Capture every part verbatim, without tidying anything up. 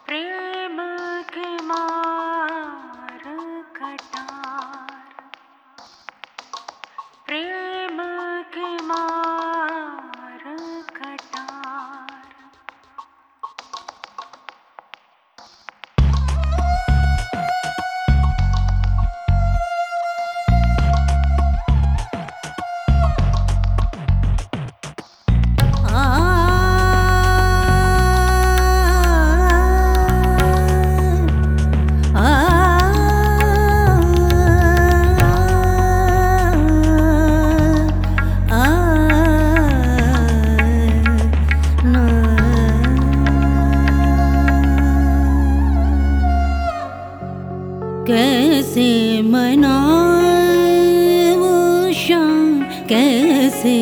प्रेम के मार कटार, प्रेम के मार कटार। कैसे मनाए वो शाम, कैसे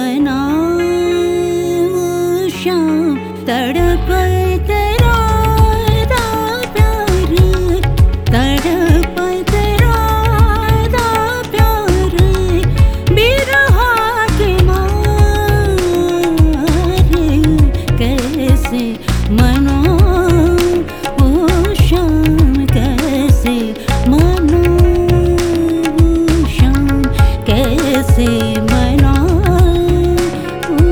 मनाए वो शाम, तड़पे तेरा दा प्यार, तड़पे तेरा दा प्यार, बिरहा के मारे कैसे मनाए वो शाम, कैसे मनाए वो शाम, कैसे मनाए वो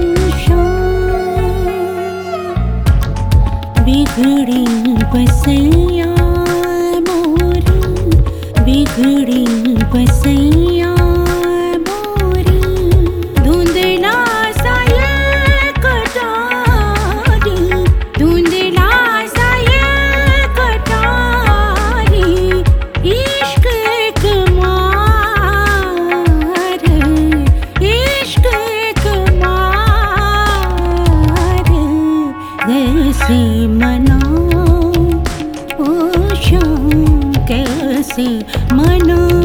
शाम। बिगड़ी बसैया मोरी, बिगड़ी बसैया मोरी, धुंधला सा ये कटारी, धुंधला सा ये कटारी, इश्क एक मार, इश्क एक मार, कैसे मनाऊं ओ शाम, कैसे मनाऊं।